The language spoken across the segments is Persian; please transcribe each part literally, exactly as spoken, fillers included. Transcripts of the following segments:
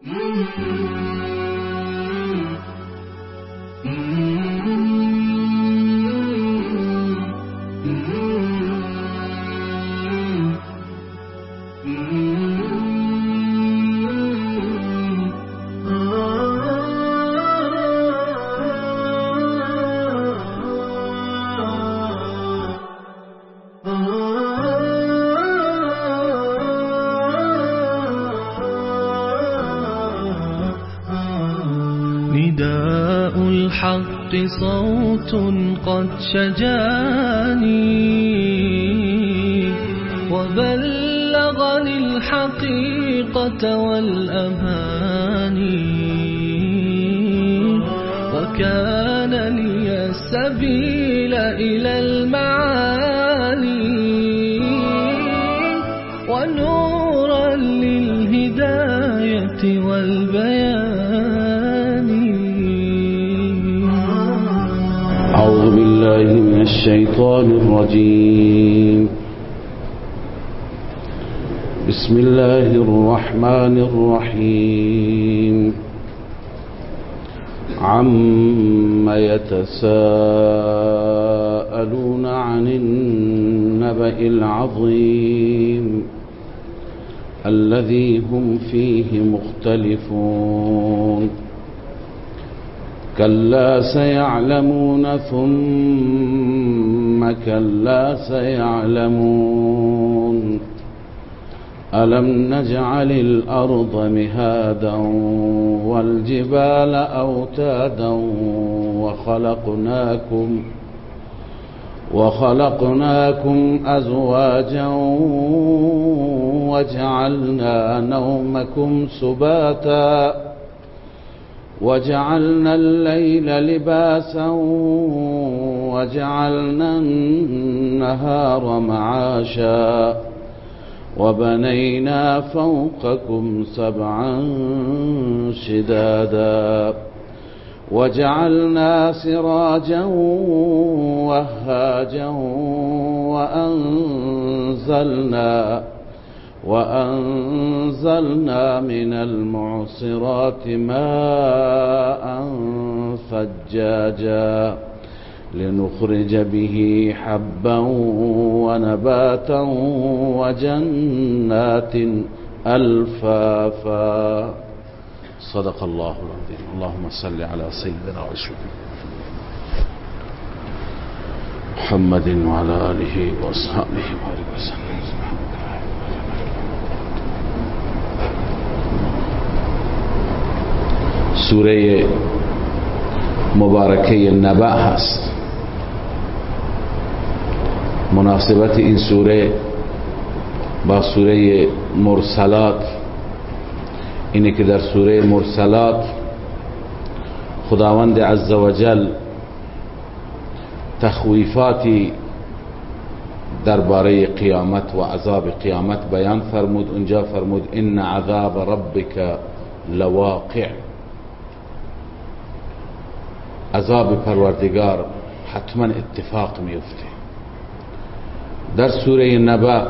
نداء الحق صوت قد شجاني وبلغني الحقيقة والأماني وكان لي السبيل إلى المعالي ونورا للهداية والبيان. أعوذ بالله من الشيطان الرجيم. بسم الله الرحمن الرحيم. عم يتساءلون عن النبأ العظيم الذي هم فيه مختلفون. كلا سيعلمون ثم كلا سيعلمون. ألم نجعل الأرض مهادا والجبال أوتادا وخلقناكم وخلقناكم أزواجا وجعلنا نومكم سباتا وجعلنا الليل لباسا وجعلنا النهار معاشا وبنينا فوقكم سبعا شدادا وجعلنا سراجا وهاجا وأنزلنا وأنزلنا من المعصرات ماء ثجاجا لنخرج به حبا ونباتا وجنات ألفافا. صدق الله العظيم. اللهم صل على سيدنا ورسولنا محمد وعلى آله وأصحابه وسلم. سوره مبارکه نبأ هست. مناسبت این سوره با سوره مرسلات اینه که در سوره مرسلات خداوند عزوجل تخویفاتی درباره قیامت و عذاب قیامت بیان فرمود. اونجا فرمود ان عذاب ربک لواقع. عذاب پروردگار حتما اتفاق میفته. در سوره نبأ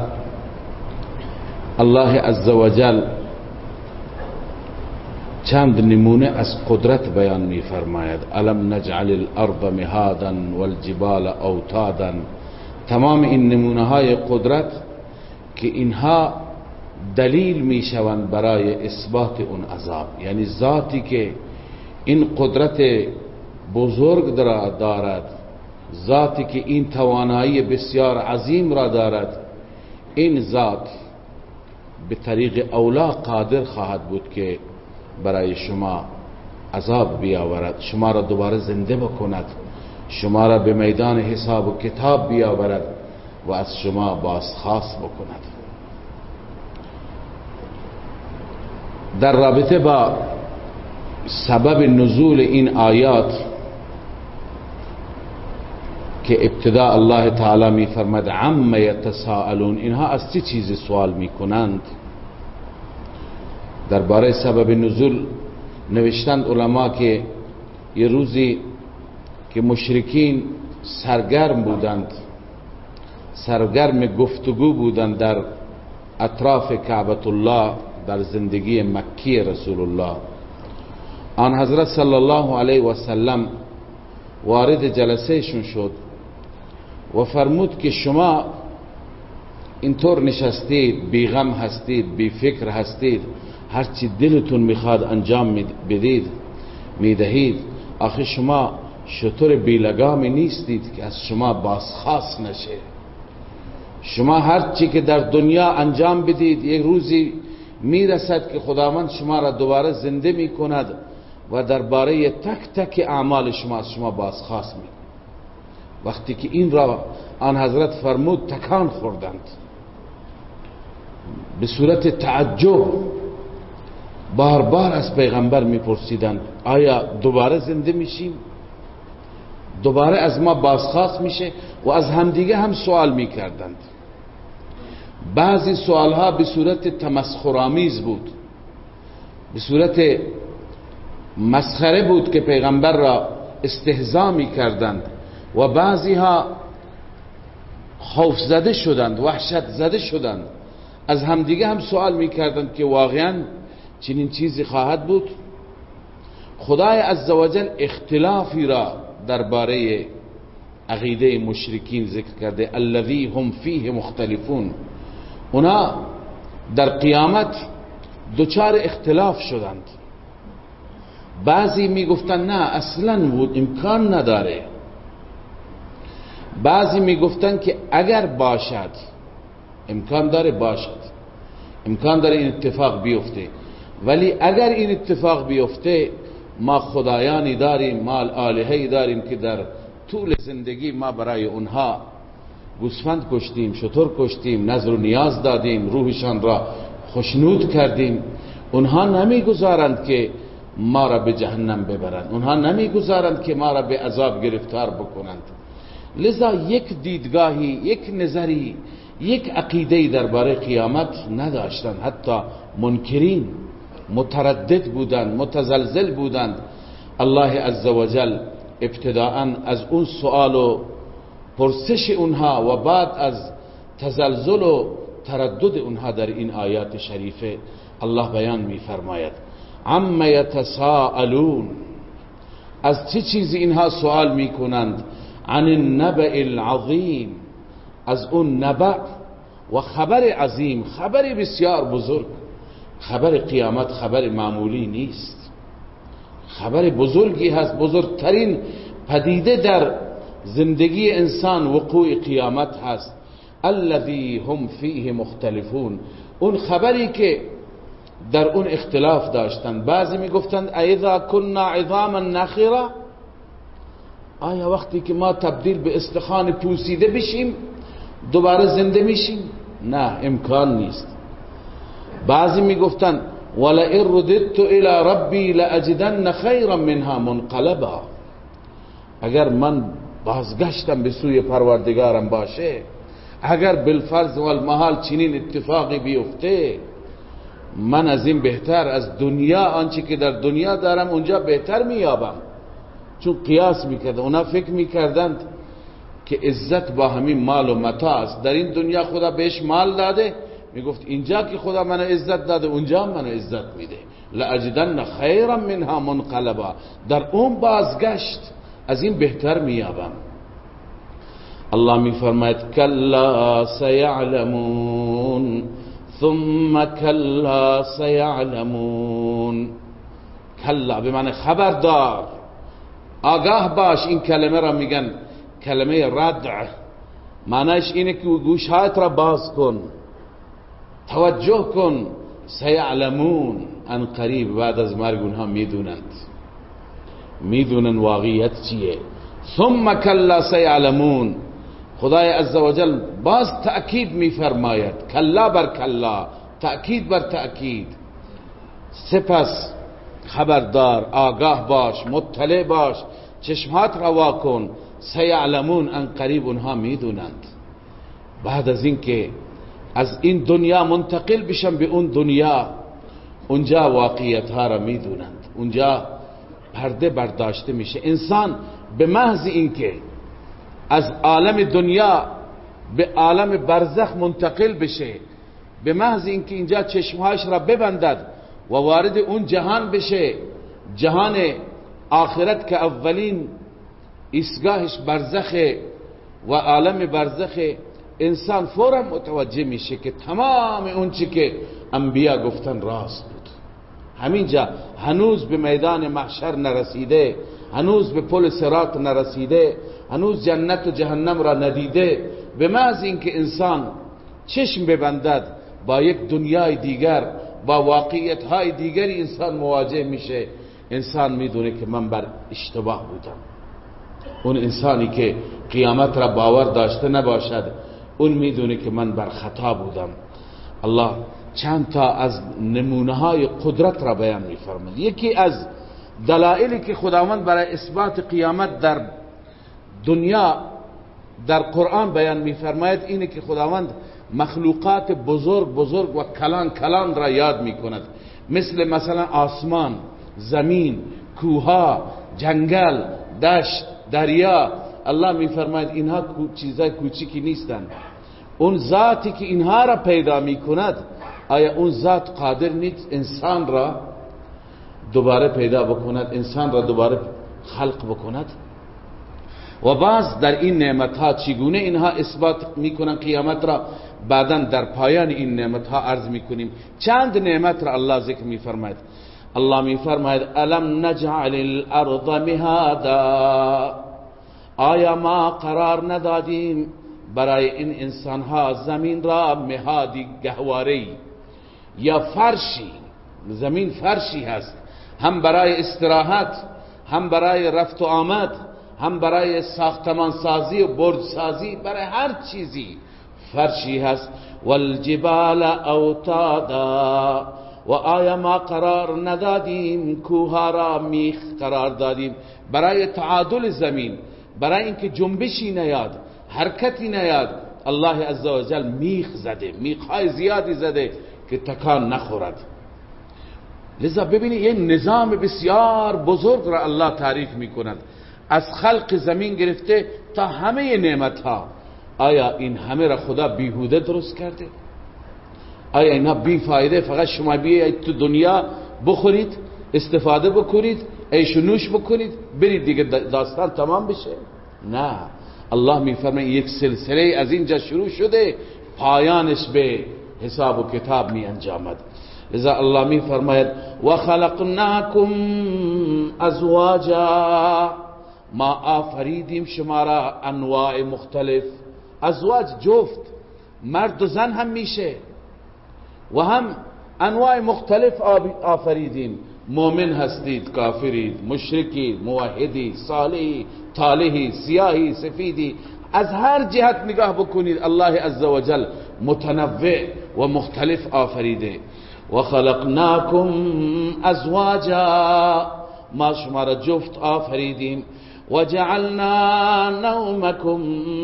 الله عزوجل چند نمونه از قدرت بیان می فرماید. الم نجعل الارض مهادا والجبال اوتادا. تمام این نمونه های قدرت که اینها دلیل می شوند برای اثبات اون عذاب، یعنی ذاتی که این قدرت بزرگ را دارد، ذاتی که این توانایی بسیار عظیم را دارد، این ذات به طریق اولا قادر خواهد بود که برای شما عذاب بیاورد، شما را دوباره زنده بکند، شما را به میدان حساب و کتاب بیاورد و از شما بازخواست بکند. در رابطه با سبب نزول این آیات که ابتدا الله تعالی می فرمد عم یتساءلون، اینها از چه چیزی سوال می کنند؟ درباره سبب نزول نوشتند علما که یه روزی که مشرکین سرگرم بودند، سرگرم گفتگو بودند در اطراف کعبة الله در زندگی مکی رسول الله، آن حضرت صلی الله علیه و سلم وارد جلسه شون شد و فرمود که شما اینطور نشستید، بی غم هستید، بی فکر هستید، هرچی دلتون میخواد انجام بدید میدهید، آخه شما شطور بی لگامی نیستید که از شما بازخواست نشه. شما هرچی که در دنیا انجام بدید یک روزی میرسد که خداوند شما را دوباره زنده میکند و درباره تک تک اعمال شما از شما بازخواست میکند. وقتی که این را آن حضرت فرمود تکان خوردند، به صورت تعجب بار بار از پیغمبر میپرسیدند آیا دوباره زنده میشیم؟ دوباره از ما بازخواست میشه؟ و از همدیگه هم سوال میکردند. بعضی سوالها به صورت تمسخرآمیز بود، به صورت مسخره بود که پیغمبر را استهزا میکردند، و بعضی ها خوف زده شدند، وحشت زده شدند، از همدیگه هم سوال میکردند که واقعا چنین چیزی خواهد بود. خدای عزوجل اختلافی را درباره عقیده مشرکین ذکر کرده، الذی هم فیه مختلفون. اونا در قیامت دوچار اختلاف شدند. بعضی میگفتن نه اصلا بود امکان نداره، بعضی میگفتن که اگر باشد امکان داره باشد، امکان داره این اتفاق بیفته، ولی اگر این اتفاق بیفته ما خدایانی داریم، ما الهه‌ای داریم که در طول زندگی ما برای اونها گوسفند کشتیم، شتر کشتیم، نظر و نیاز دادیم، روحشان را خوشنود کردیم. اونها نمیگذارند که ما را به جهنم ببرند، اونها نمیگذارند که ما را به عذاب گرفتار بکنند. لذا یک دیدگاهی، یک نظری، یک عقیده‌ای درباره قیامت نداشتند. حتی منکرین متردد بودند، متزلزل بودند. الله عزوجل ابتداءً از اون سوال و پرسش اونها و بعد از تزلزل و تردد اونها در این آیات شریفه الله بیان می فرماید عما یتساءلون، از چه چیزی اینها سوال می کنند؟ عن النبأ العظیم، از اون نبأ و خبر عظیم، خبر بسیار بزرگ. خبر قیامت خبر معمولی نیست، خبر بزرگی هست، بزرگترین پدیده در زندگی انسان وقوع قیامت هست. الذی هم فیه مختلفون، اون خبری که در اون اختلاف داشتند. بعضی میگفتند اذا كنا عظاما نخرة، آیا وقتی که ما تبدیل به استخوان پوسیده بشیم دوباره زنده میشیم؟ نه، امکان نیست. بعضی میگفتند ولئن رددت الى ربی لاجدن خیرا منها منقلبا، اگر من بازگشتم به سوی پروردگارم باشه، اگر بالفرض والمحال چنین اتفاقی بیفته، من از این بهتر، از دنیا آنچه که در دنیا دارم اونجا بهتر میابم. چون قیاس میکردن، اونا فکر میکردند که عزت با همین مال و متاع است. در این دنیا خدا بهش مال داده، میگفت اینجا که خدا منو عزت داده اونجا منو عزت میده، لاجدن خیرا منها منقلبا، در اون بازگشت از این بهتر میابم. الله میفرماید کلا سیعلمون ثم کلا سیعلمون. کلا به معنی خبردار، آگاه باش. این کلمه را میگن کلمه ردع، معنیش اینه که گوشهایت را باز کن، توجه کن. سیعلمون، ان قریب بعد از مرگ اونها میدونند، میدونن واقعیت چیه. ثم کلا سیعلمون، خدای عزوجل باز تأکید میفرماید، کلا بر کلا، تأکید بر تأکید. سپس خبردار، آگاه باش، مطلع باش، چشمات را وا کن. سیعلمون، ان قریب اونها میدونند. بعد از این که از این دنیا منتقل بشن به اون دنیا، اونجا واقعیت ها را میدونند، اونجا پرده برداشته میشه. انسان به محض این که از عالم دنیا به عالم برزخ منتقل بشه، به محض اینکه اینجا چشمهاش را ببندد و وارد اون جهان بشه، جهان آخرت که اولین ایستگاهش برزخه و عالم برزخه، انسان فورا متوجه میشه که تمام اون چی که انبیا گفتن راست بود. همینجا هنوز به میدان محشر نرسیده، هنوز به پل صراط نرسیده، هنوز جنت و جهنم را ندیده، به محض اینکه انسان چشم ببندد با یک دنیای دیگر، با واقعیت های دیگری انسان مواجه میشه، انسان میدونه که من بر اشتباه بودم. اون انسانی که قیامت را باور داشته نباشد، اون میدونه که من بر خطا بودم. الله چند تا از نمونه های قدرت را بیان میفرماید. یکی از دلایلی که خداوند برای اثبات قیامت در دنیا در قرآن بیان میفرماید اینه که خداوند مخلوقات بزرگ بزرگ و کلان کلان را یاد میکند، مثل مثلا آسمان، زمین، کوها، جنگل، دشت، دریا. الله میفرماید اینها چیزای کوچیکی نیستند. اون ذاتی که اینها را پیدا میکند، آیا اون ذات قادر نیست انسان را دوباره پیدا بکند، انسان را دوباره خلق بکند؟ و باز در این نعمت ها چگونه اینها اثبات میکنن قیامت را، بعدا در پایان این نعمت ها عرض میکنیم. چند نعمت را الله ذکر میفرماید. الله میفرماید الم نجعل الارض مهادا، آیا ما قرار ندادیم برای این انسان ها زمین را مهادی، گهواری یا فرشی؟ زمین فرشی هست، هم برای استراحت، هم برای رفت و آمد، هم برای ساختمان سازی و برج سازی، برای هر چیزی فرشی هست. والجبال اوتادا، و آیا ما قرار ندادیم کوها را میخ قرار دادیم برای تعادل زمین، برای اینکه جنبشی نیاد، حرکتی نیاد. الله عزوجل میخ زده، میخهای زیادی زده که تکان نخورد. لذا ببینید یه نظام بسیار بزرگ را الله تعریف میکند، از خلق زمین گرفته تا همه نعمت ها. آیا این همه را خدا بیهوده درست کرده؟ آیا اینها بی فایده فقط شما بیایید تو دنیا بخورید، استفاده بکنید، عیش و نوش بکنید، برید دیگه داستان تمام بشه؟ نه، الله میفرماید یک سلسله از اینجا شروع شده، پایانش به حساب و کتاب می انجامد. لذا الله میفرماید و خلقناکم ازواجا، ما آفریدیم شما را انواع مختلف. ازواج جفت، مرد و زن هم میشه، و هم انواع مختلف آفریدیم. مومن هستید، کافرید، مشرکید، موحدی، صالحی، طالحی، سیاهی، سفیدی، از هر جهت نگاه بکنید الله عزوجل متنوع و مختلف آفریده. و خلقناکم ازواجا، ما شما را جفت آفریدیم. و جعلنا نومکم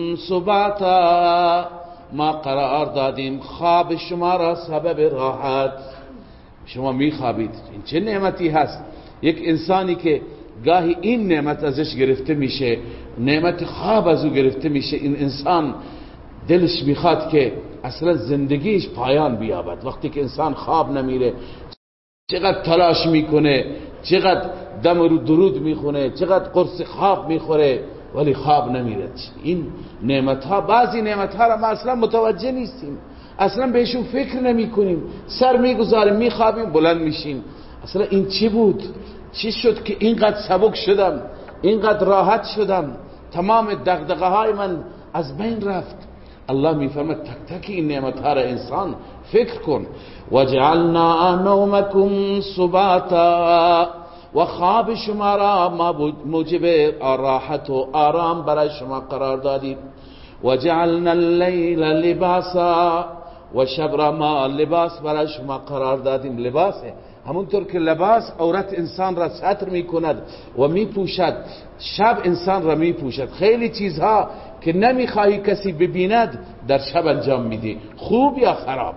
سباتا، ما قرار دادیم خواب شما را سبب راحت. شما می خوابید، این چه نعمتی هست؟ یک انسانی که گاهی این نعمت ازش گرفته میشه، نعمت خواب از او گرفته میشه، این انسان دلش میخواد که اصلا زندگیش پایان بیابد. وقتی که انسان خواب نمیره، چقدر تلاش میکنه، چقدر دم رو درود میخونه، چقدر قرص خواب میخوره، ولی خواب نمیره. این نعمت ها، بعضی نعمت ها را ما اصلا متوجه نیستیم، اصلا بهشون فکر نمی کنیم، سر میگذاریم، میخوابیم، بلند میشیم. اصلا این چی بود؟ چی شد که اینقدر سبک شدم، اینقدر راحت شدم، تمام دغدغه های من از بین رفت؟ الله میفرماید تک تک این نعمت ها را انسان فکر کن. وجعلنا نومکم سباتا، و خواب شما را ما موجب راحت و آرام برای شما قرار دادیم. وجعلنا اللیل لباسا، و شب را ما لباس برای شما قرار دادیم. لباسه همونطور که لباس عورت انسان را ستر می کند و می پوشد، شب انسان را می پوشد. خیلی چیزها که نمی خواهی کسی ببیند در شب انجام میدی، خوب یا خراب.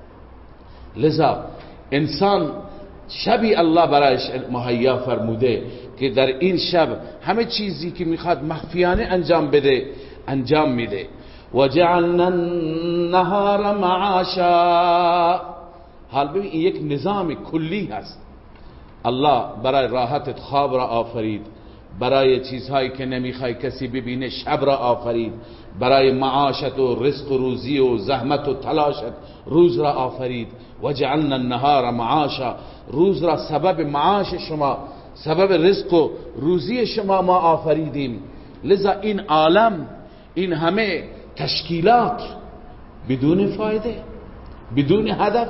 لذا انسان شبی الله برایش مهیا فرموده که در این شب همه چیزی که میخواد مخفیانه انجام بده انجام میده. وجعلنا النهار معاشا. حال ببین این یک نظام کلی هست. الله برای راحتت خواب را آفرید، برای چیزهایی که نمیخوای کسی ببینه شب را آفرید، برای معاشت و رزق و روزی و زحمت و تلاشت روز را آفرید. وجعلنا النهار معاشا، روز را سبب معاش شما، سبب رزق و روزی شما ما آفریدیم. لذا این عالم، این همه تشکیلات بدون فایده، بدون هدف.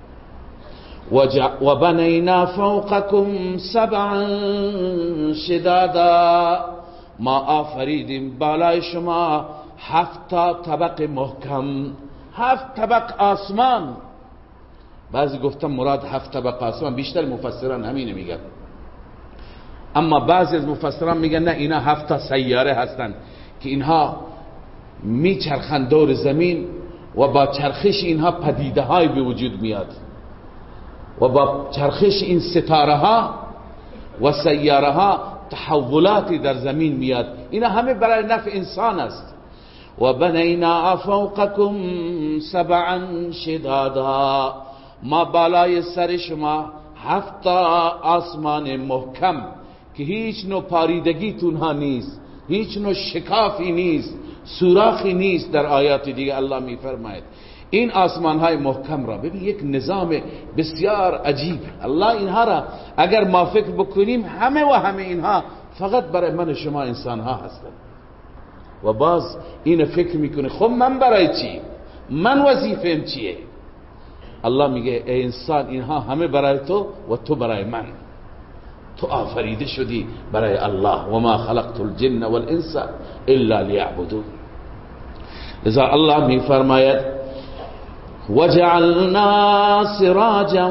و بنینا فوقکم سبعا شدادا، ما آفریدیم بالای شما هفت طبق محکم، هفت طبق آسمان. بعضی گفتم مراد هفت طبق آسمان، بیشتر مفسران همینه میگن، اما بعضی از مفسران میگن نه، اینا هفت تا سیاره هستند که اینها میچرخند دور زمین و با چرخش اینها پدیده های به وجود میاد و با چرخش این ستاره ها و سیاره ها تحولاتی در زمین میاد. اینا همه برای نفع انسان است. و بنینا فوقکم سبعا شدادا، ما بالای سر شما هفت آسمان محکم که هیچ نوع پاریدگی تونها نیست، هیچ نوع شکافی نیست، سوراخی نیست. در آیات دیگه الله میفرماید این آسمان های محکم را ببین، یک نظام بسیار عجیب. الله اینها را اگر ما فکر بکنیم همه و همه اینها فقط برای من و شما انسان ها هستند و باز این فکر میکنه خب من برای چی؟ من وظیفه‌ام چیه؟ الله میگه ای انسان اینها همه برای تو و تو برای من. تو آفریده شدی برای الله. و ما خلقت الجن والانس الا لیعبدون. لذا الله میفرماید وجعلنا سراجا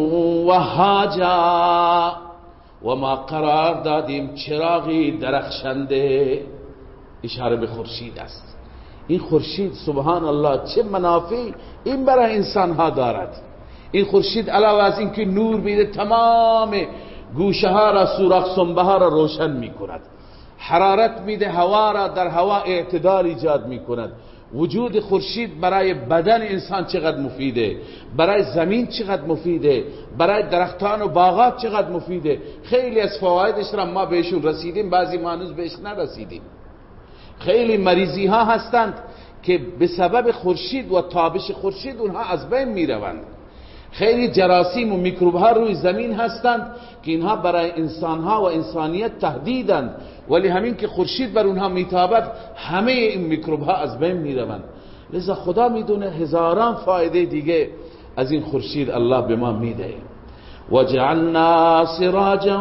وهاجا، و ما قرار دادیم چراغی درخشنده. اشاره به خورشید است. این خورشید سبحان الله چه منافعی این برای انسان ها دارد. این خورشید علاوه از اینکه نور میده تمام گوشه ها را، سوراخ سنبه ها را روشن میکند، حرارت میده، هوا را در هوا اعتدال ایجاد میکند. وجود خورشید برای بدن انسان چقدر مفیده، برای زمین چقدر مفیده، برای درختان و باغات چقدر مفیده. خیلی از فوایدش را ما بهشون رسیدیم، بعضی ما هنوز بهش نرسیدیم. خیلی مریضی ها هستند که به سبب خورشید و تابش خورشید اونها از بین میروند. خیلی جراثیم و میکروب ها روی زمین هستند که اینها برای انسان ها و انسانیت تهدیدند، ولی همین که خورشید بر اونها میتابد همه این میکروب ها از بین میروند. لذا خدا میدونه هزاران فایده دیگه از این خورشید الله به ما میده. وجعلنا سراجا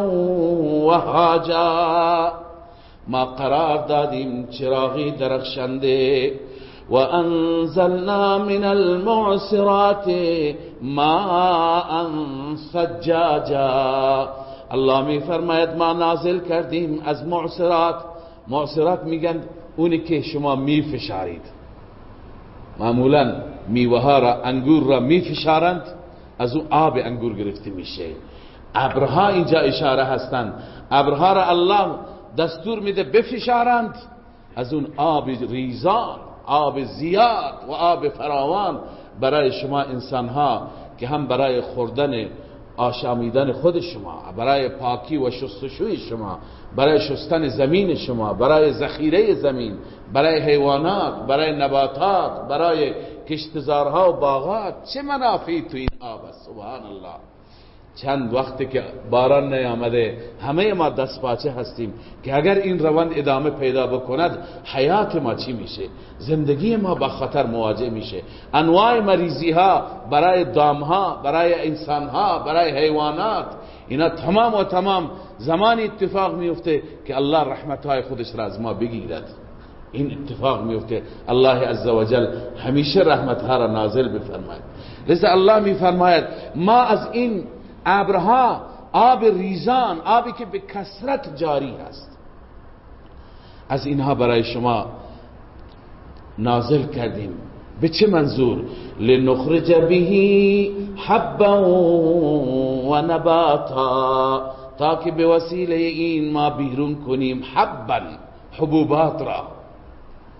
وهاجا، ما قرار دادیم چراغی درخشنده. و انزلنا من المعصرات ماء ثجاجا، الله می فرماید ما نازل کردیم از معصرات. معصرات میگن اونی که شما می فشارید. معمولا میوه ها را، انگور را می فشارند، از اون آب انگور گرفته میشه. ابرها اینجا اشاره هستند. ابرها را الله دستور میده بفشارند، از اون آب ریزان، آب زیاد و آب فراوان برای شما انسان ها که هم برای خوردن آشامیدن خود شما، برای پاکی و شستشوی شما، برای شستن زمین شما، برای ذخیره زمین، برای حیوانات، برای نباتات، برای کشتزارها و باغات. چه منافعی تو این آب است سبحان الله. چند وقتی که باران نیامده همه ما دست پاچه هستیم که اگر این روند ادامه پیدا بکند حیات ما چی میشه؟ زندگی ما با خطر مواجه میشه. انواع مریضی ها برای دام ها، برای انسان ها، برای حیوانات، اینا تمام و تمام زمانی اتفاق میفته که الله رحمت های خودش را از ما بگیرد. این اتفاق میفته الله عزوجل همیشه رحمت ها را نازل بفرماید. لذا الله میفرماید ما از این ابرها، آب ریزان، آبی که به کثرت جاری هست، از اینها برای شما نازل کردیم. به چه منظور؟ لنخرج به حبا و نباتا، تا که به وسیله این ما بیرون کنیم حبا، حبوبات را،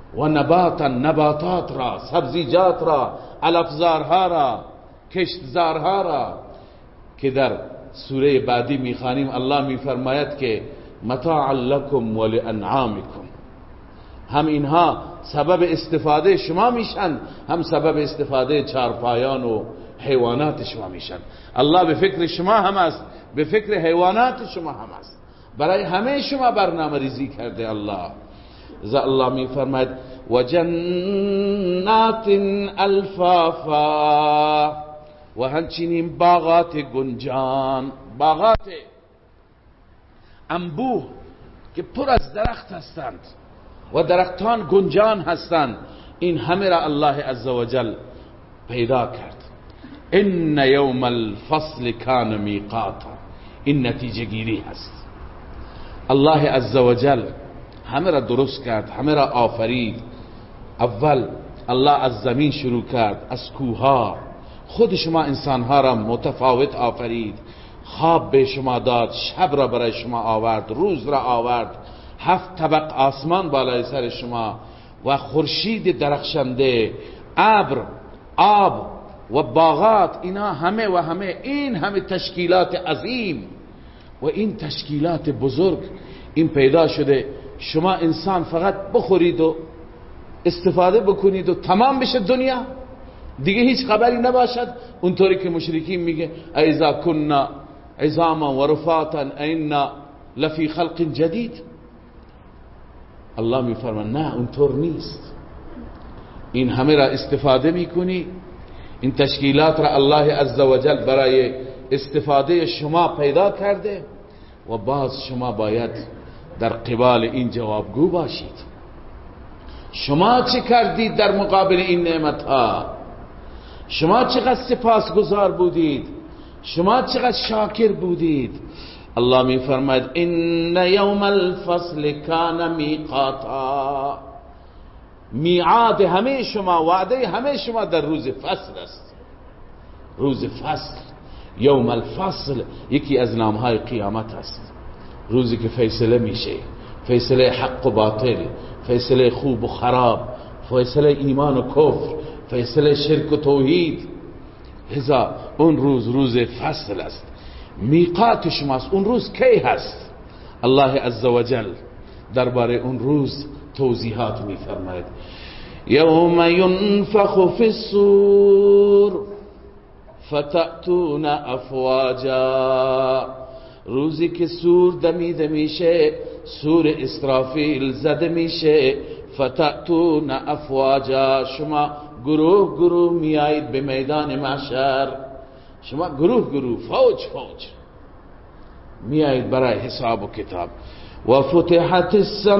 و نباتا نباتات را، سبزیجات را، علفزارها را، کشتزارها را، که در سوره بعدی میخوانیم الله میفرماید که متاعا لکم ولانعامکم، هم اینها سبب استفاده شما میشن، هم سبب استفاده چارپایان و حیوانات شما میشن. الله به فکر شما هم است، به فکر حیوانات شما هم است، برای همه شما برنامه ریزی کرده الله. ذا الله میفرماید و جنات الفافا، و همچنین باغات گنجان، باغات انبوه که پر از درخت هستند و درختان گنجان هستند، این همه را الله عزوجل پیدا کرد. ان یوم الفصل کان میقاتا، این نتیجه گیری هست. الله عزوجل همه را درست کرد، همه را آفرید. اول الله از زمین شروع کرد، از کوها. خود شما انسانها را متفاوت آفرید، خواب به شما داد، شب را برای شما آورد، روز را آورد، هفت طبق آسمان بالای سر شما و خورشید درخشنده، ابر، آب و باغات، اینا همه و همه، این همه تشکیلات عظیم و این تشکیلات بزرگ این پیدا شده. شما انسان فقط بخورید و استفاده بکنید و تمام بشه دنیا، دیگه هیچ خبری نباشد. اونطوری که مشرکین میگه ایذا کنا عظاما و رفاتا اینا لفی خلق جدید. الله میفرماید نه، اونطور نیست. این همه را استفاده میکنی، این تشکیلات را الله عزوجل برای استفاده شما پیدا کرده و باز شما باید در قبال این جوابگو باشید. شما چه کردید در مقابل این نعمت ها؟ شما چقدر سپاسگزار بودید؟ شما چقدر شاکر بودید؟ الله می فرماید ان یوم الفصل کان میقاتا، میعاد همه شما، وعده همه شما در روز فصل است. روز فصل، یوم الفصل یکی از نامهای قیامت است، روزی که فیصله میشه، فیصله حق و باطل، فیصله خوب و خراب، فیصله ایمان و کفر، فیصله شرک و توحید. لذا اون روز روز فصل است، میقات شماست. اون روز کی هست؟ الله عزوجل درباره اون روز توضیحات میفرماید. یوم ینفخ فی الصور فتأتون افواجا، روزی که سور دمیده میشه، سور اسرافیل زده میشه، فتأتون افواجا، شما گروه گروه میایید به میدان محشر، شما گروه گروه، فوج فوج میایید برای حساب و کتاب. و فتحت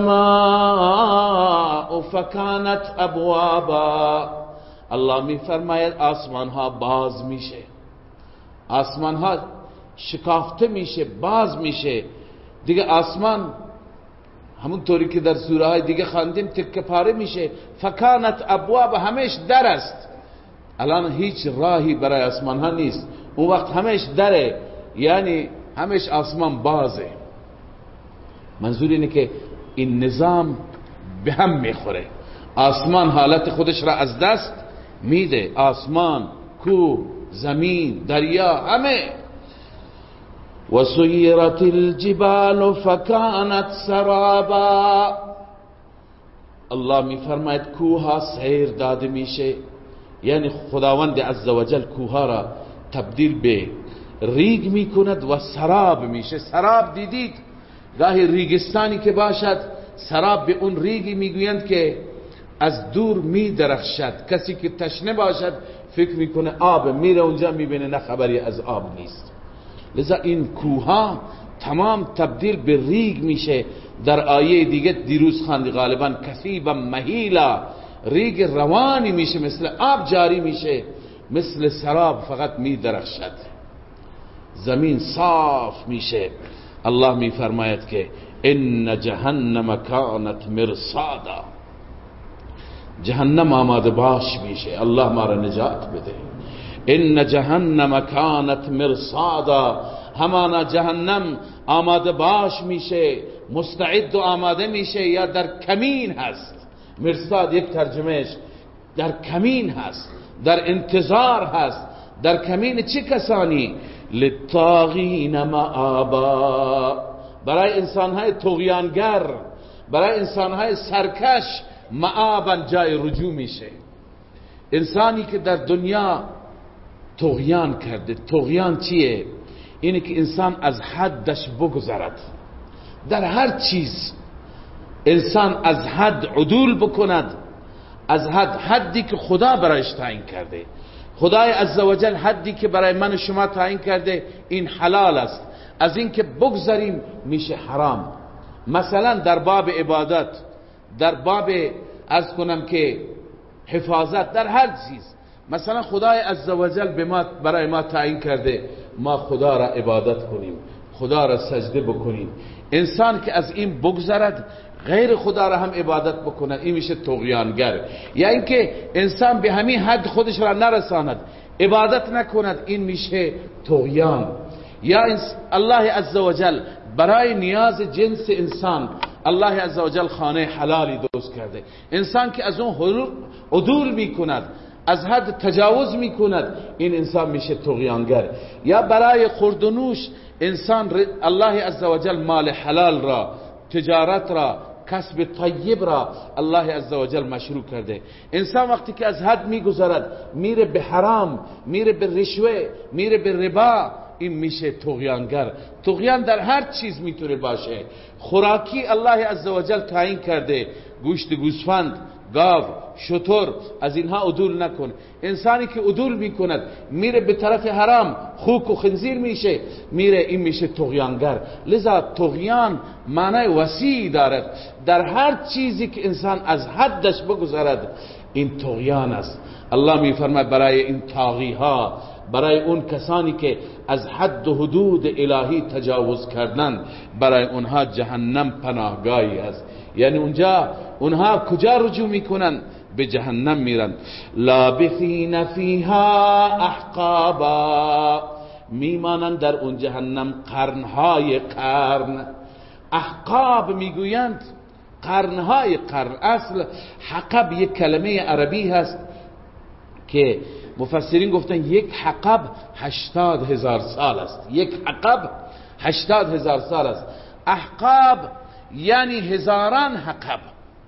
السماء فکانت ابوابا، الله میفرماید آسمان ها باز میشه، آسمان ها شکافته میشه، باز میشه. دیگه آسمان همون طوری که در سوره های دیگه خواندیم تکه پاره میشه. فکانت ابواب، همش در است. الان هیچ راهی برای آسمان ها نیست، اون وقت همش دره، یعنی همش آسمان بازه. منظور اینه که این نظام به هم میخوره، آسمان حالت خودش را از دست میده، آسمان، کوه، زمین، دریا، همه. و سیرت الجبال فکانت سرابا، الله میفرماید کوه ها سیر داده میشه، یعنی خداوند عزوجل کوه ها را تبدیل به ریگ میکند و سراب میشه. سراب دیدید گاهی ریگستانی که باشد، سراب به اون ریگی میگویند که از دور میدرخشد، کسی که تشنه باشد فکر میکنه آب، میره اونجا میبینه نه خبری از آب نیست. لذا این کوها تمام تبدیل به ریگ میشه. در آیه دیگه دیروز خواندی غالبا، کثیبا مهیلا، ریگ روانی میشه، مثل آب جاری میشه، مثل سراب فقط میدرخشد. زمین صاف میشه. الله میفرماید که ان جهنم کانت مرصادا، جهنم آماده باش میشه. الله ما را نجات بده. ان جهنم کانت مرصادا، همانا جهنم آماده باش میشه، مستعد و آماده میشه، یا در کمین هست، مرصاد یک ترجمهش در کمین هست، در انتظار هست. در کمین چه کسانی؟ للطاغین مآبا، برای انسانهای طغیانگر، برای انسانهای سرکش مآبا جای رجوع میشه. انسانی که در دنیا طغیان کرده. طغیان چیه؟ اینه که انسان از حدش بگذرد، در هر چیز انسان از حد عدول بکند، از حد، حدی که خدا برایش تعیین کرده. خدای عزوجل حدی که برای من و شما تعیین کرده این حلال است، از این که بگذریم میشه حرام. مثلا در باب عبادت، در باب از کنم که حفاظت، در هر چیز مثلا خدای عزوجل به ما برای ما تعیین کرده ما خدا را عبادت کنیم، خدا را سجده بکنیم. انسان که از این بگذرد غیر خدا را هم عبادت بکند این میشه طغیانگر. یا اینکه انسان به همین حد خودش را نرساند، عبادت نکند، این میشه طغیان. یا الله عزوجل برای نیاز جنس انسان الله عزوجل خانه حلالی درست کرده، انسان که از اون عدول میکند، از حد تجاوز میکند، این انسان میشه طغیانگر. یا برای خورد و نوش انسان الله عزوجل مال حلال را، تجارت را، کسب طیب را الله عزوجل مشروع کرده. انسان وقتی که از حد میگذرد میره به حرام، میره به رشوه، میره به ربا، این میشه طغیانگر. طغیان در هر چیز میتونه باشه. خوراکی الله عزوجل تعیین کرده، گوشت گوسفند، گاو، شتر، از اینها عدول نکن. انسانی که عدول میکند میره به طرف حرام، خوک و خنزیر میشه، میره، این میشه طغیانگر. لذا طغیان معنی وسیع دارد، در هر چیزی که انسان از حدش بگذرد این طغیان است. الله میفرماید برای این طاغی ها، برای اون کسانی که از حد و حدود الهی تجاوز کردن، برای اونها جهنم پناهگاهی است. یعنی اونجا اونها کجا رجوع میکنن؟ به جهنم میرن. لابثین فیها احقابا، میمانند در اون جهنم قرنهای قرن. احقاب میگویند قرنهای قرن. اصل حقب یک کلمه عربی هست که مفسرین گفتن یک حقب هشتاد هزار سال است. یک حقب هشتاد هزار سال است. احقاب یعنی هزاران حقب،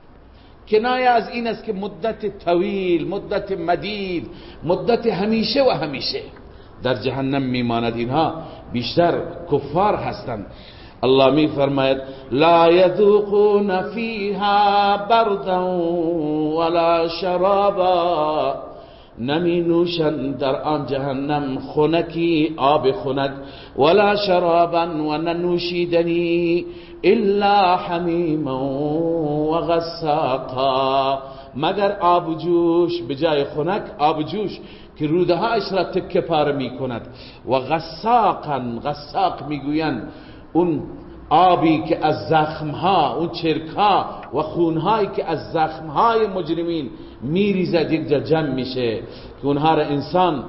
کنایه از این است که مدت طویل، مدت مدید، مدت همیشه و همیشه در جهنم میماند. اینها بیشتر کفار هستند. الله می فرماید لا یذوقون فیها بردا ولا شرابا، نمی نوشند در آن جهنم خنکی، آب خنک، ولا شرابا و ننوشیدنی، الا حمیما و غساقا، مگر آب جوش، به جای خنک آب جوش که روده هایش را تکه پاره می کند. و غساقا، غساق میگویند اون آبی که از زخمها، اون چرکها و خونهایی که از زخمهای مجرمین میریزد یک جا جمع میشه که اونها را انسان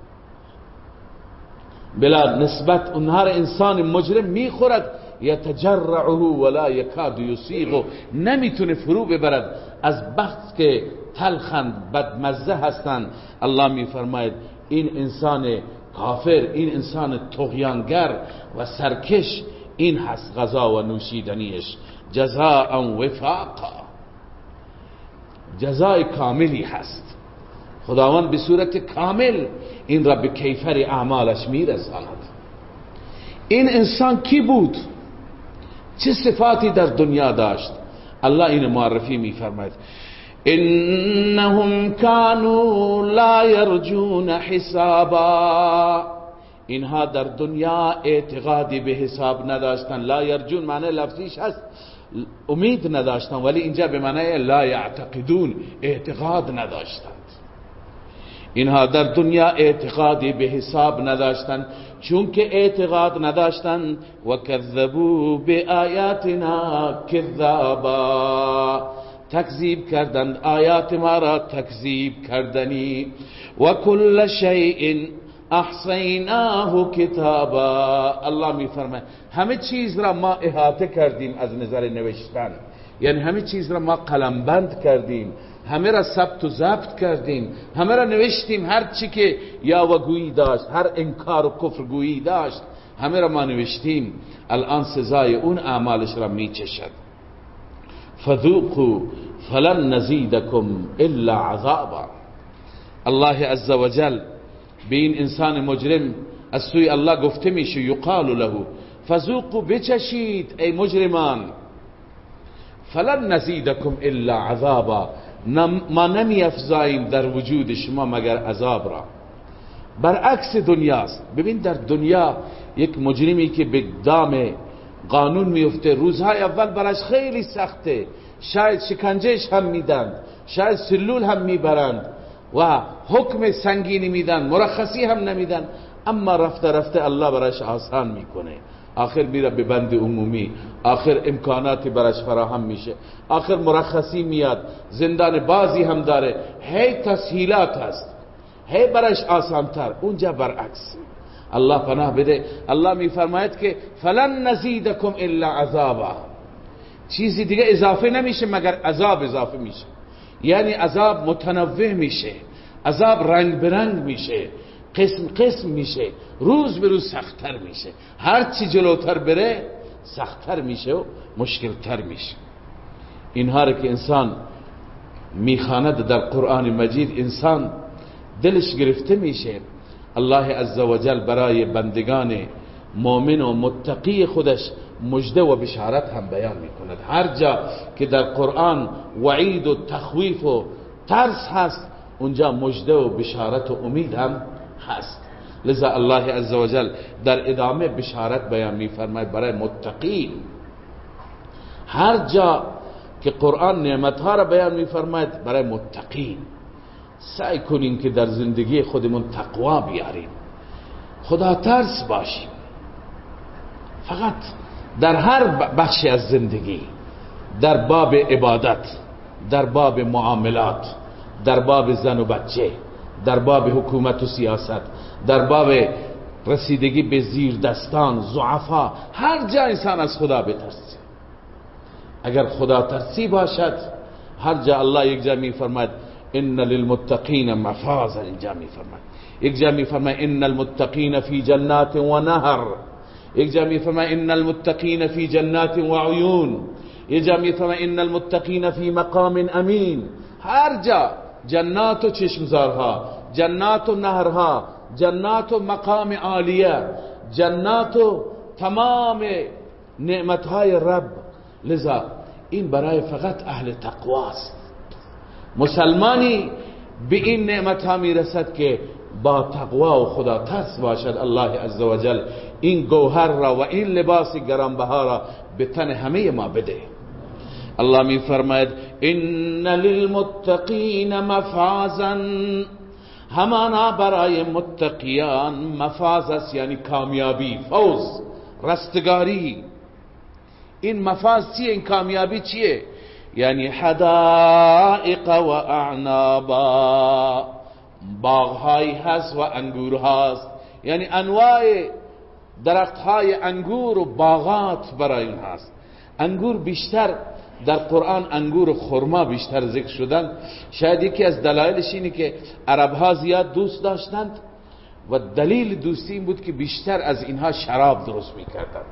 بلا نسبت اونها را انسان مجرم میخورد، یتجرعه ولا یکاد یسیغ، نمیتونه فرو ببرد از بحث که تلخند، بدمزه هستند. الله میفرماید این انسان کافر، این انسان طغیانگر و سرکش، این هست غذا و نوشیدنیش. جزاء وفاقا، جزای کاملی هست. خداوند به صورت کامل این را به کیفر اعمالش میرساند. این انسان کی بود؟ چه صفاتی در دنیا داشت؟ الله این معرفی میفرماید انهم كانوا لا يرجون حسابا، اینها در دنیا اعتقادی به حساب نداشتن. لا یرجون معنی لفظیش هست امید نداشتن، ولی اینجا به معنی لا یعتقدون، اعتقاد نداشتند. اینها در دنیا اعتقادی به حساب نداشتند، چون که اعتقاد نداشتند و کذبوا بآیاتنا کذابا، تکذیب کردند آیات ما را تکذیب کردنی. و کل شیء احصیناه کتابا، الله می فرماید همه چیز را ما احاطه کردیم از نظر نوشتن. یعنی همه چیز را ما قلم بند کردیم، همه را ثبت و ضبط کردیم، همه را نوشتیم، هر چی که یا و گویی داشت، هر انکار و کفر گویی داشت، همه را ما نوشتیم. الان سزای اون اعمالش را میچشد. فذوقوا فلن نزیدکم الا عذابا. الله عزوجل به این انسان مجرم از سوی الله گفته میشه، یقال له فذوقوا، بچشید ای مجرمان، فلن نزیدکم الا عذابا، ما نمی افزاییم در وجود شما مگر عذاب را. برعکس دنیاست. ببین در دنیا یک مجرمی که به دام قانون میفته، روزهای اول براش خیلی سخته، شاید شکنجهش هم میدن، شاید سلول هم میبرند و حکم سنگینی میدن، مرخصی هم نمیدن، اما رفته رفته الله براش آسان میکنه، آخر میره به بند عمومی، آخر امکاناتی براش فراهم میشه، آخر مرخصی میاد، زندان بازی هم داره، هی تسهیلات هست، هی براش آسانتر. اونجا برعکس. الله پناه بده، الله میفرماید که فلن نزیدکم الا عذابا، چیزی دیگه اضافه نمیشه مگر عذاب اضافه میشه. یعنی عذاب متنوع میشه، عذاب رنگ برنگ میشه، قسم قسم میشه، روز به روز سختتر میشه، هر چی جلوتر بره سختتر میشه و مشکلتر میشه. اینها رو که انسان میخواند در قرآن مجید، انسان دلش گرفته میشه. الله عزوجل برای بندگان مؤمن و متقی خودش مژده و بشارت هم بیان میکند. هر جا که در قرآن وعید و تخویف و ترس هست، اونجا مژده و بشارت و امید هم هست. لذا الله عزوجل در ادامه بشارت بیان میفرماید برای متقین. هر جا که قرآن نعمتها را بیان میفرماید برای متقین. سعی کنیم که در زندگی خودمون تقوا بیاریم، خدا ترس باشیم. فقط در هر بخشی از زندگی، در باب عبادت، در باب معاملات، در باب زن و بچه، در باب حکومت و سیاست، در باب رسیدگی به زیر دستان، ضعفا، هر جا انسان از خدا بترسه. اگر خدا ترسی باشد، هر جا الله یک جا می فرماید ان للمتقین مفازا، اینجا می فرماید، یک جا می فرماید ان المتقین فی جنات و نهر، یک جا می فرماید ان المتقین فی جنات و عیون، یک جا می فرماید ان المتقین فی مقام امین. هر جا جنات و چشمزارها، جنات و نهرها، جنات و مقام عالیه، جنات و تمام نعمتهای رب. لذا این برای فقط اهل تقواست. مسلمانی به این نعمت ها میرسد که با تقوا و خدا ترس باشد. الله عزوجل این گوهر را و این لباس گرانبها را به تن همه ما بده. الله می فرماید ان للمتقین مفازا، همانا برای متقیان مفاز است، یعنی کامیابی، فوز، رستگاری. این مفاز چیه؟ این کامیابی چیه؟ یعنی حدائق و اعنابا، باغهایی هست و انگورهاست، یعنی انواع درختهای انگور و باغات برای این هست. انگور بیشتر در قرآن، انگور و خرما بیشتر ذکر شدن. شاید یکی از دلایلش اینه که عربها زیاد دوست داشتند و دلیل دوستی این بود که بیشتر از اینها شراب درست میکردند.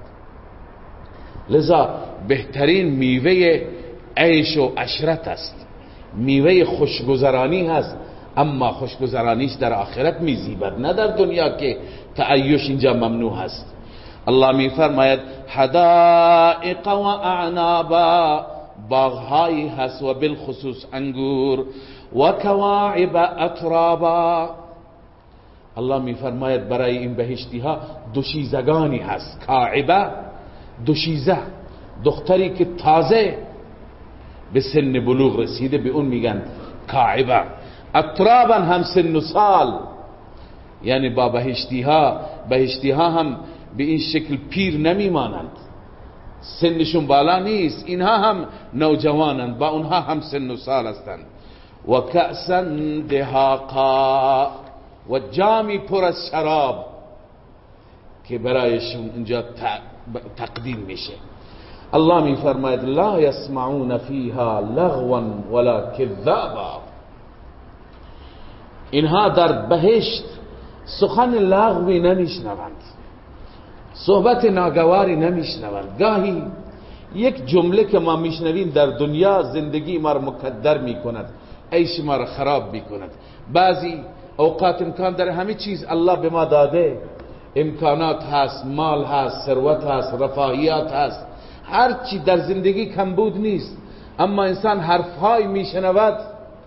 لذا بهترین میوه عیش و عشرت است، میوه خوشگذرانی هست، اما خوشگذرانیش در آخرت میزیبد، نه در دنیا که تعیش اینجا ممنوع هست. الله میفرماید حدائق و اعنابا، باغهایی هست و بالخصوص انگور، و کواعب اترابا. الله میفرماید برای این بهشتی ها دوشیزگانی هست. کاعبه، دوشیزه، دختری که تازه به سن بلوغ رسیده، به اون میگن کاعبه. اترابا هم سن و سال، یعنی با بهشتی ها، بهشتی ها هم به این شکل پیر نمیمانند، سنشون بالا نیست، اینها هم نوجوانند، با اونها هم سن و سال هستند. و کأسا دهاقا، و جامی پر از شراب که برایشون اینجا تقدیم میشه. الله می فرماید لا یسمعون فیها لغوا ولا کذابا، اینها در بهشت سخن لغوی نمیشنوند، صحبت ناگواری نمیشنوند. گاهی یک جمله که ما میشنویم در دنیا زندگی ما را مکدر میکند، عیش ما را خراب میکند. بعضی اوقات امکان داره همه چیز الله به ما داده، امکانات هست، مال هست، ثروت هست، رفاهیات هست، هر چی در زندگی کمبود نیست، اما انسان حرفهای میشنود،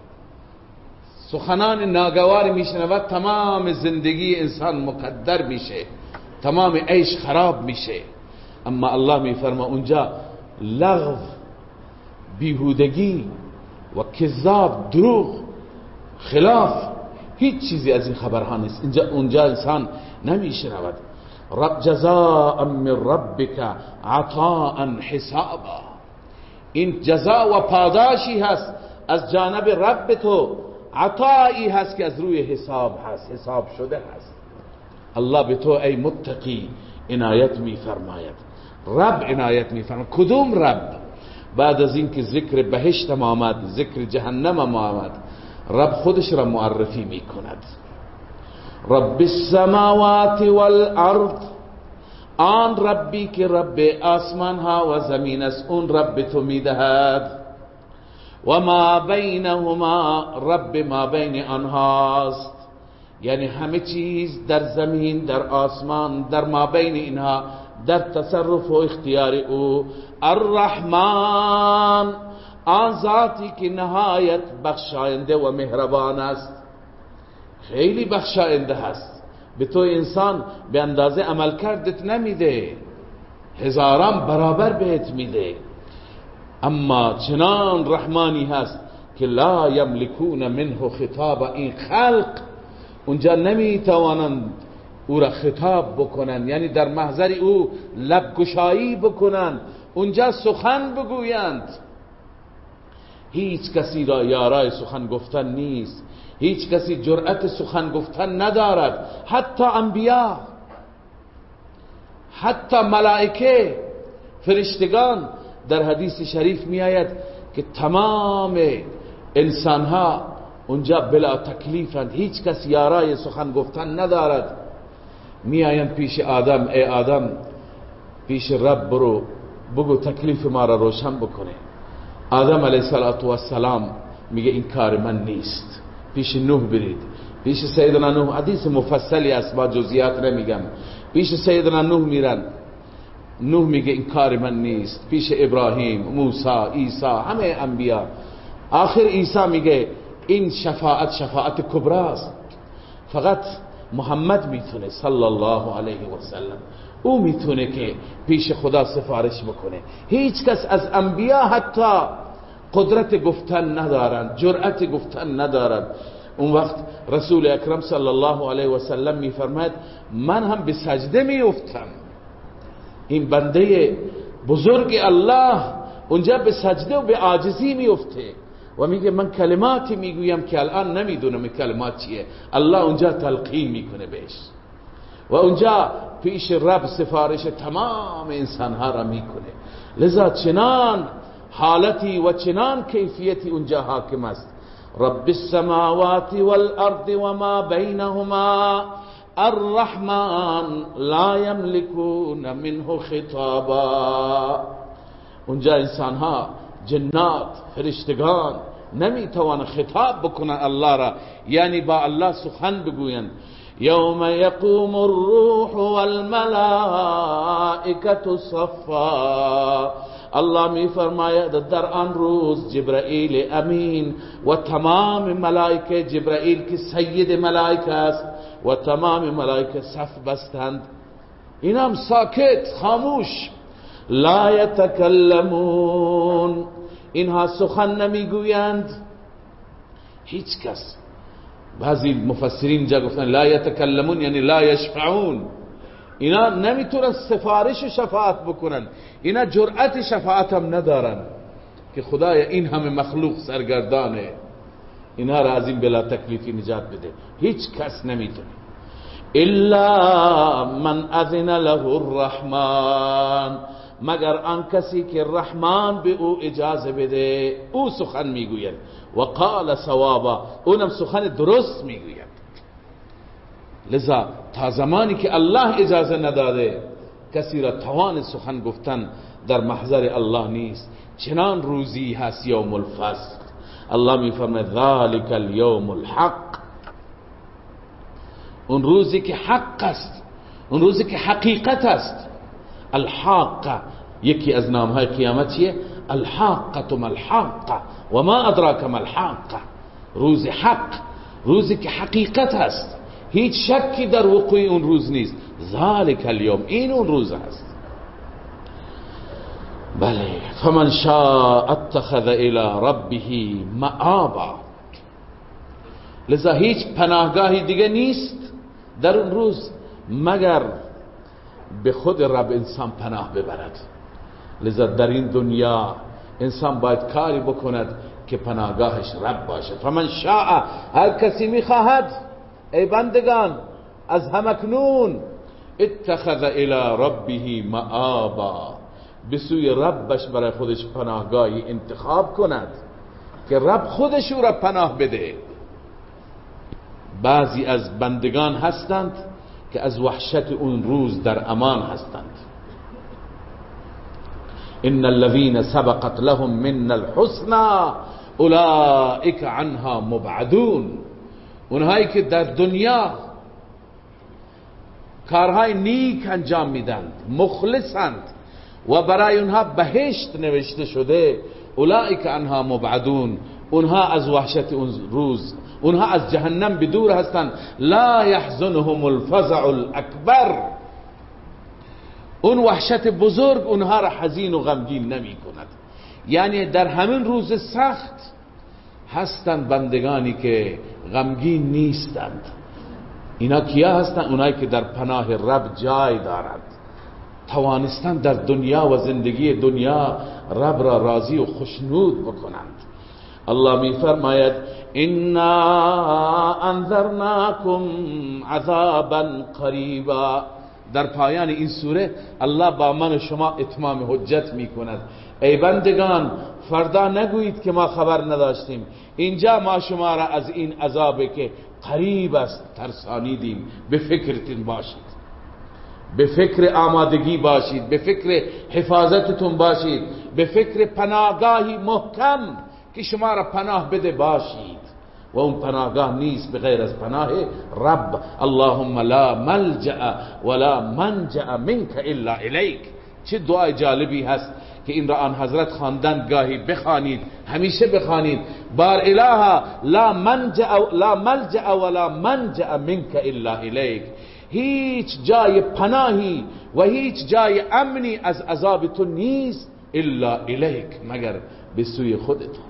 سخنان ناگواری میشنود، تمام زندگی انسان مکدر میشه، تمام عیش خراب میشه. اما الله میفرما اونجا لغو، بیهودگی و کذاب، دروغ، خلاف، هیچ چیزی از این خبرها نیست. اینجا اونجا انسان نمیشنود. رب جزاء من ربک عطاء حسابا، این جزا و پاداشی هست از جانب رب تو، عطایی هست که از روی حساب هست، حساب شده هست. الله به تو ای متقی عنایت می فرماید. رب عنایت می فرماید. کدوم رب؟ بعد از این که ذکر بهشت ما آمد، ذکر جهنم ما آمد، رب خودش را معرفی می کند. رب السماوات والارض، آن ربی که رب آسمان ها و زمین است، اون رب تو می دهد. و ما بینهما، رب ما بین آنهاست، یعنی همه چیز در زمین، در آسمان، در ما بین اینها در تصرف و اختیار او. الرحمن، آن ذاتی که نهایت بخشاینده و مهربان است، خیلی بخشاینده هست، به تو انسان به اندازه عمل کردت نمیده، هزاران برابر بهت میده. اما چنان رحمانی هست که لا یملکون منه خطابا، این خلق اونجا نمیتوانند او را خطاب بکنن، یعنی در محضر او لب گشایی بکنن، اونجا سخن بگویند. هیچ کسی را یارای سخن گفتن نیست، هیچ کسی جرأت سخن گفتن ندارد، حتی انبیا، حتی ملائکه، فرشتگان. در حدیث شریف می آید که تمام انسان ها اونجا بلا تکلیفند، هیچ کس یارای سخن گفتن ندارد. می آیند پیش آدم، ای آدم پیش رب برو بگو تکلیف ما را روشن بکنه. آدم علیه السلام میگه این کار من نیست. پیش نوح برید، پیش سیدنا نوح، حدیث مفصلی است با جزئیات نمیگم. پیش سیدنا نوح میرن، نوح میگه این کار من نیست. پیش ابراهیم، موسی، عیسی، همه انبیا. آخر عیسی میگه این شفاعت شفاعت کبرى است، فقط محمد میتونه صلی الله علیه و سلم، او میتونه که پیش خدا سفارش بکنه. هیچ کس از انبیا حتی قدرت گفتن ندارند، جرأت گفتن ندارند. اون وقت رسول اکرم صلی الله علیه و سلم میفرماید من هم به سجده میافتم. این بنده بزرگ الله اونجا به سجده و به عاجزی میفته و میگه من کلماتی میگویم که الان نمیدونم کلمات چیه. الله اونجا تلقین میکنه بهش و اونجا پیش رب سفارش تمام انسانها را میکنه. لذا چنان حالتی و چنان کیفیتی اونجا حاکم است. رب السماوات والارض وما بینهما الرحمن لا یملکون منه خطابا. اونجا انسانها، جنات، فرشتگان نمیتوان خطاب بکنن الله را، یعنی با الله سخن بگوین. یوم یقوم الروح والملائکة صفا، الله می فرماید در آن روز جبرائیل امین و تمام ملائکه، جبرائیل که سید ملائکه است و تمام ملائکه صف بستند، اینم ساکت، خاموش. لا یتکلمون، اینها سخن نمیگویند، هیچ کس. بعضی مفسرین جا گفتن لا یتکلمون یعنی لا یشفعون، اینا نمیتونن سفارش و شفاعت بکنن، اینا جرأت شفاعت هم ندارن که خدایا این همه مخلوق سرگردانه، اینها را از این بلا تکلیفی نجات بده. هیچ کس نمیتونه. الا من اذن له الرحمن، مگر آن کسی که رحمان به او اجازه بده او سخن میگوید. و قال صوابا، اونم سخن درست میگوید. لذا تا زمانی که الله اجازه نداده کسی را توان سخن گفتن در محضر الله نیست. چنان روزی هست یوم الفصل. الله میفرماید ذالک الیوم الحق، اون روزی که حق است، اون روزی که حقیقت است. الحق یکی از نامهای قیامت چیه؟ الحاقة ما الحاقة و ما ادراک ما الحاقة. روز حق، روزی که حقیقت است، هیچ شکی در وقوع اون روز نیست. ذالک الیوم، این اون روز است. بله، فمن شاء اتخذ الى ربه مآبا. لذا هیچ پناهگاهی دیگه نیست در اون روز مگر به خود رب انسان پناه ببرد. لذا در این دنیا انسان باید کاری بکند که پناهگاهش رب باشه. فمن شاء، هر کسی میخواهد ای بندگان از همکنون، اتخذ الى ربه مآبا، به سوی ربش برای خودش پناهگاهی انتخاب کند که رب خودش او را پناه بده. بعضی از بندگان هستند که از وحشت اون روز در امان هستند. ان الذين سبقت لهم من الحسنى اولئك عنها مبعدون. اونهایی که در دنیا کارهای نیک انجام میدند، مخلصند و برای اونها بهشت نوشته شده، اولئک عنها مبعدون، اونها از وحشت اون روز، اونها از جهنم بدور هستند. لا يحزنهم الفزع الاکبر، اون وحشت بزرگ اونها را حزین و غمگین نمی کند. یعنی در همین روز سخت هستند بندگانی که غمگین نیستند. اینا کیا هستند؟ اونایی که در پناه رب جای دارند، توانستند در دنیا و زندگی دنیا رب را راضی و خوشنود بکنند. الله می فرماید انا انذرناکم عذابا قریبا. در پایان این سوره الله با من و شما اتمام حجت می کند. ای بندگان فردا نگویید که ما خبر نداشتیم، اینجا ما شما را از این عذابی که قریب است ترسانیدیم. به فکرتون باشید، به فکر آمادگی باشید، به فکر حفاظتتون باشید، به فکر پناهگاهی محکم که شما را پناه بده باشید. و اون پناهگاه نیست بغیر از پناه رب. اللهم لا ملجأ ولا منجأ منك الا الیک. چه دعای جالبی هست که این را آن حضرت خواندن، گاهی بخوانید، همیشه بخوانید. بار اله لا منجأ لا ملجأ ولا منجأ منك الا الیک. هیچ جای پناهی و هیچ جای امنی از عذاب تو نیست الا الیک، مگر به سوی خودتون.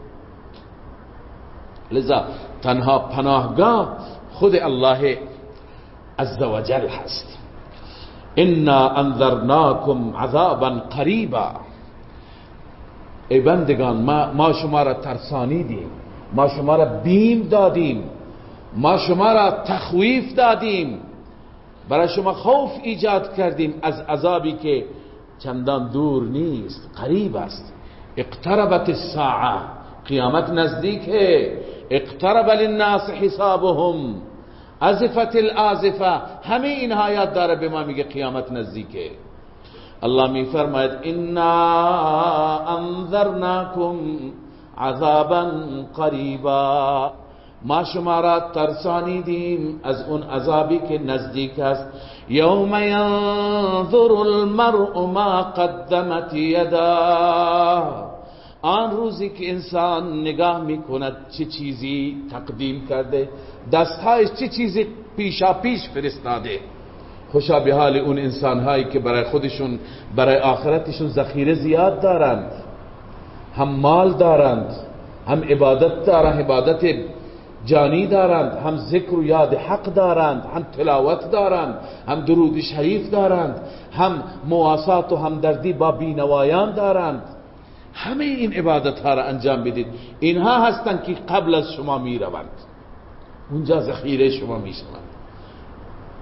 لذا تنها پناهگاه خود الله عزوجل هست. انا انذرناکم عذابا قریبا. ای بندگان ما, ما شما را ترسانیدیم، ما شما را بیم دادیم، ما شما را تخویف دادیم، برای شما خوف ایجاد کردیم از عذابی که چندان دور نیست، قریب است. اقتربت الساعه، قیامت نزدیک ہے. اقترب للناس حسابهم، ازفت الازفه. همه این آیات داره به ما میگه قیامت نزدیکه. الله میفرماید انا انذرناکم عذابا قریبا. ما شما را ترسانیدیم از اون عذابی که نزدیک است. یوم ینظر المرء ما قدمت یداه. آن روزی که انسان نگاه میکند چه چیزی تقدیم کرده، دستهایش چه چیزی پیشا پیش فرستاده. خوشا به حال اون انسانهایی که برای خودشون، برای آخرتشون ذخیره زیاد دارند، هم مال دارند، هم عبادت دارند، عبادت جانی دارند، هم ذکر و یاد حق دارند، هم تلاوت دارند، هم درود شریف دارند، هم مواسات و همدردی با بینوایان دارند. همه این عبادت ها را انجام بدید. اینها هستند که قبل از شما می روند، اونجا ذخیره شما می شوند.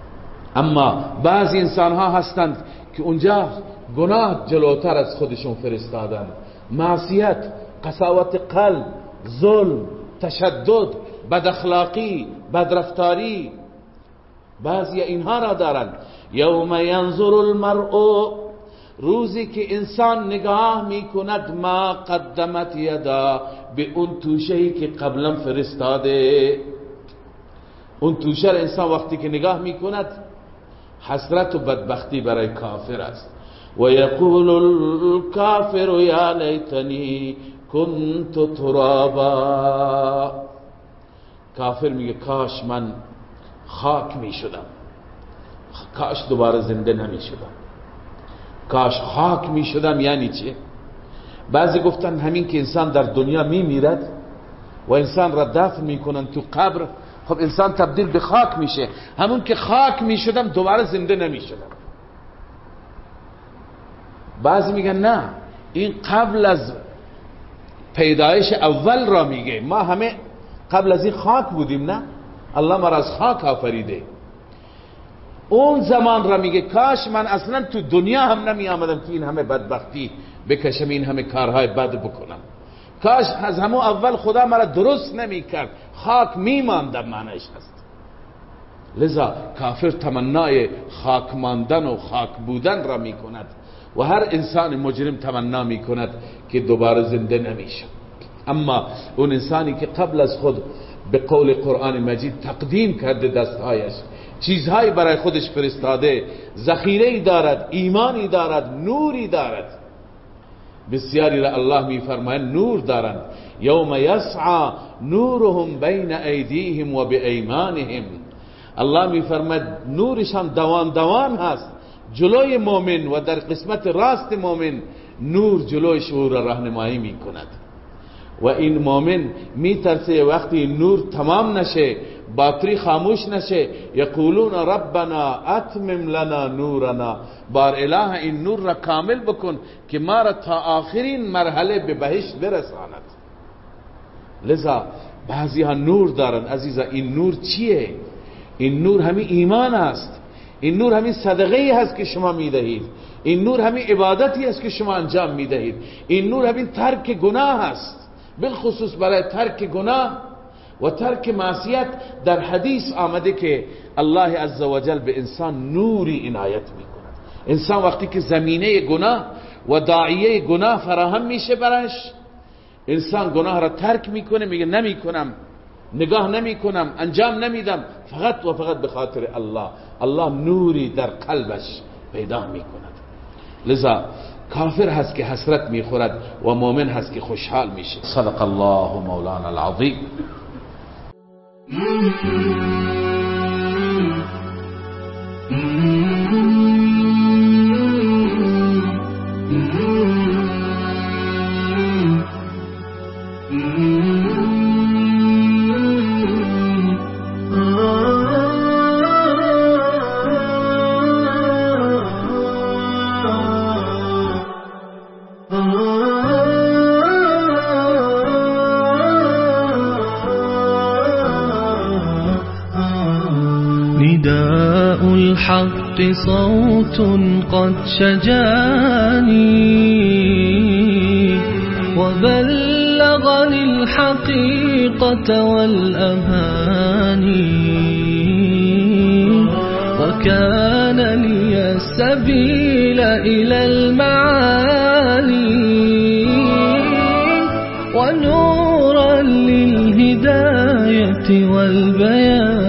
اما بعضی انسان ها هستند که اونجا گناه جلوتر از خودشون فرستادن، معصیت، قساوت قلب، ظلم، تشدد، بد اخلاقی، بدرفتاری، بعضی اینها را دارن. یوم ینظر المرء، روزی که انسان نگاه میکند، ما قدمت یدا، به اون توشهی که قبلا فرستاده. اون توشه انسان وقتی که نگاه میکند، حسرت و بدبختی برای کافر است. و یقول الکافر یا لیتنی کنت ترابا، کافر میگه کاش من خاک میشدم، کاش دوباره زنده نمیشدم. کاش خاک میشدم یعنی چه؟ بعضی گفتن همین که انسان در دنیا میمیرد و انسان را دفن میکنن تو قبر، خب انسان تبدیل به خاک میشه، همون که خاک میشدم دوباره زنده نمیشدم. بعضی میگن نه، این قبل از پیدایش اول را میگه، ما همه قبل از این خاک بودیم، نه الله ما را از خاک آفریده. اون زمان را میگه کاش من اصلا تو دنیا هم نمی آمدم که این همه بدبختی بکشم، این همه کارهای بد بکنم. کاش از همون اول خدا مرا درست نمی کرد، خاک میماندم، معنیش هست. لذا کافر تمنای خاک ماندن و خاک بودن را میکند و هر انسان مجرم تمنا میکند که دوباره زنده نمیشه. اما اون انسانی که قبل از خود به قول قرآن مجید تقدیم کرده دستهایش، چیزهایی برای خودش فرستاده، ذخیره‌ای دارد، ایمانی دارد، نوری دارد. بسیاری را الله میفرماید نور دارند. یوم یسعى نورهم بین ایدیهم و بایمانهم، الله میفرماید نورشان دوان دوان هست جلوی مؤمن و در قسمت راست مؤمن نور جلویش او را راهنمایی میکند. و این مؤمن میترسه وقتی نور تمام نشه، باتری خاموش نشه، یقولون ربنا اتمم لنا نورنا، بار اله این نور را کامل بکن که ما را تا آخرین مرحله به بهشت برساند. لذا بعضی ها نور دارن عزیزا. این نور چیه؟ این نور همین ایمان است، این نور همین صدقه هست که شما میدهید، این نور همین عبادتی است که شما انجام میدهید، این نور همین ترک گناه است، بالخصوص برای ترک گناه و ترک معصیت. در حدیث آمده که الله عزوجل به انسان نوری عنایت میکند. انسان وقتی که زمینه گناه و داعیه گناه فراهم میشه برش، انسان گناه را ترک میکنه، میگه نمیکنم، نگاه نمیکنم، انجام نمیدم، فقط و فقط به خاطر الله. الله نوری در قلبش پیدا میکند. لذا کافر هست که حسرت میخورد و مؤمن هست که خوشحال میشه. صدق الله مولانا العظیم. نداء الحق صوت قد شجاني وبلغني الحقيقة والأماني، وكان لي السبيل إلى المعالي ونورا للهداية والبيان.